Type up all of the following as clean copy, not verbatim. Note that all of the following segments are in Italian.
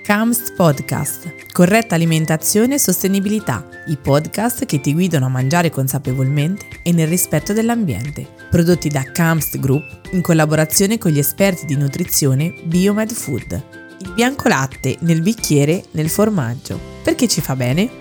CAMST Podcast, corretta alimentazione e sostenibilità, i podcast che ti guidano a mangiare consapevolmente e nel rispetto dell'ambiente, prodotti da CAMST Group in collaborazione con gli esperti di nutrizione Biomed Food. Il bianco latte nel bicchiere, nel formaggio, perché ci fa bene?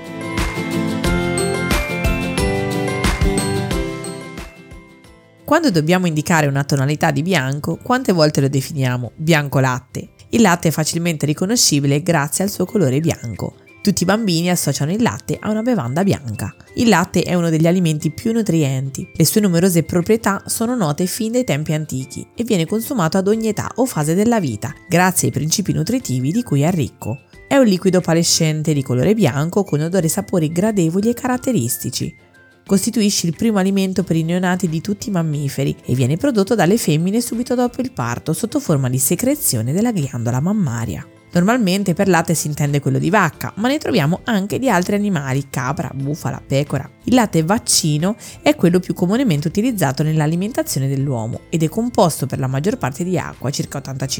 Quando dobbiamo indicare una tonalità di bianco, quante volte lo definiamo bianco latte? Il latte è facilmente riconoscibile grazie al suo colore bianco. Tutti i bambini associano il latte a una bevanda bianca. Il latte è uno degli alimenti più nutrienti. Le sue numerose proprietà sono note fin dai tempi antichi e viene consumato ad ogni età o fase della vita, grazie ai principi nutritivi di cui è ricco. È un liquido palescente di colore bianco con odori e sapori gradevoli e caratteristici. Costituisce il primo alimento per i neonati di tutti i mammiferi e viene prodotto dalle femmine subito dopo il parto sotto forma di secrezione della ghiandola mammaria. Normalmente per latte si intende quello di vacca, ma ne troviamo anche di altri animali, capra, bufala, pecora. Il latte vaccino è quello più comunemente utilizzato nell'alimentazione dell'uomo ed è composto per la maggior parte di acqua, circa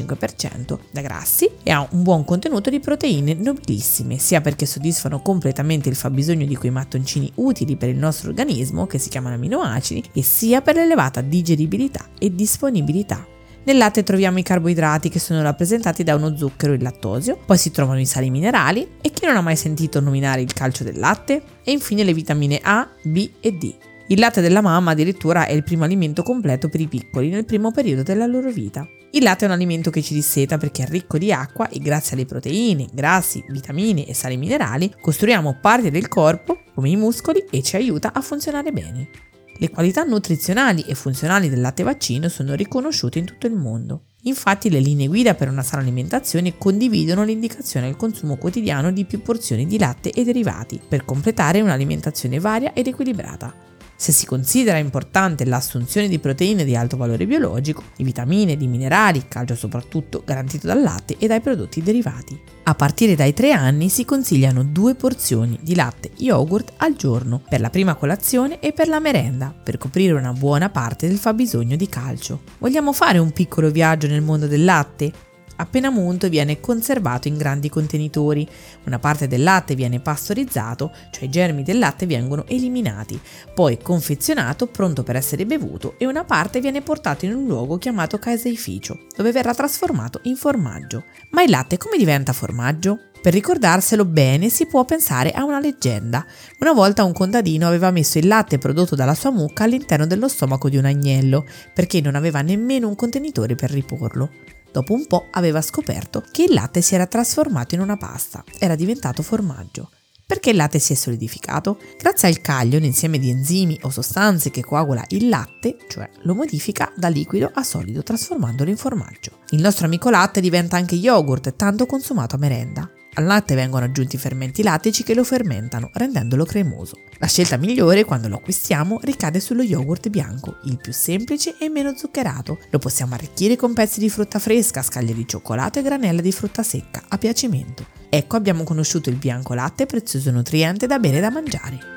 85%, da grassi e ha un buon contenuto di proteine nobilissime, sia perché soddisfano completamente il fabbisogno di quei mattoncini utili per il nostro organismo, che si chiamano aminoacidi, e sia per l'elevata digeribilità e disponibilità. Nel latte troviamo i carboidrati che sono rappresentati da uno zucchero, il lattosio, poi si trovano i sali minerali e chi non ha mai sentito nominare il calcio del latte? E infine le vitamine A, B e D. Il latte della mamma addirittura è il primo alimento completo per i piccoli nel primo periodo della loro vita. Il latte è un alimento che ci disseta perché è ricco di acqua e grazie alle proteine, grassi, vitamine e sali minerali costruiamo parti del corpo, come i muscoli, e ci aiuta a funzionare bene. Le qualità nutrizionali e funzionali del latte vaccino sono riconosciute in tutto il mondo. Infatti le linee guida per una sana alimentazione condividono l'indicazione al consumo quotidiano di più porzioni di latte e derivati per completare un'alimentazione varia ed equilibrata. Se si considera importante l'assunzione di proteine di alto valore biologico, di vitamine, di minerali, calcio soprattutto garantito dal latte e dai prodotti derivati. A partire dai 3 anni si consigliano 2 porzioni di latte yogurt al giorno per la prima colazione e per la merenda, per coprire una buona parte del fabbisogno di calcio. Vogliamo fare un piccolo viaggio nel mondo del latte? Appena munto viene conservato in grandi contenitori. Una parte del latte viene pastorizzato, cioè i germi del latte vengono eliminati, poi confezionato pronto per essere bevuto e una parte viene portato in un luogo chiamato caseificio, dove verrà trasformato in formaggio. Ma il latte come diventa formaggio? Per ricordarselo bene si può pensare a una leggenda. Una volta un contadino aveva messo il latte prodotto dalla sua mucca all'interno dello stomaco di un agnello, perché non aveva nemmeno un contenitore per riporlo. Dopo un po' aveva scoperto che il latte si era trasformato in una pasta, era diventato formaggio. Perché il latte si è solidificato? Grazie al caglio, un insieme di enzimi o sostanze che coagula il latte, cioè lo modifica da liquido a solido trasformandolo in formaggio. Il nostro amico latte diventa anche yogurt, tanto consumato a merenda. Al latte vengono aggiunti fermenti lattici che lo fermentano, rendendolo cremoso. La scelta migliore, quando lo acquistiamo, ricade sullo yogurt bianco, il più semplice e meno zuccherato. Lo possiamo arricchire con pezzi di frutta fresca, scaglie di cioccolato e granella di frutta secca, a piacimento. Ecco, abbiamo conosciuto il bianco latte, prezioso nutriente da bere e da mangiare.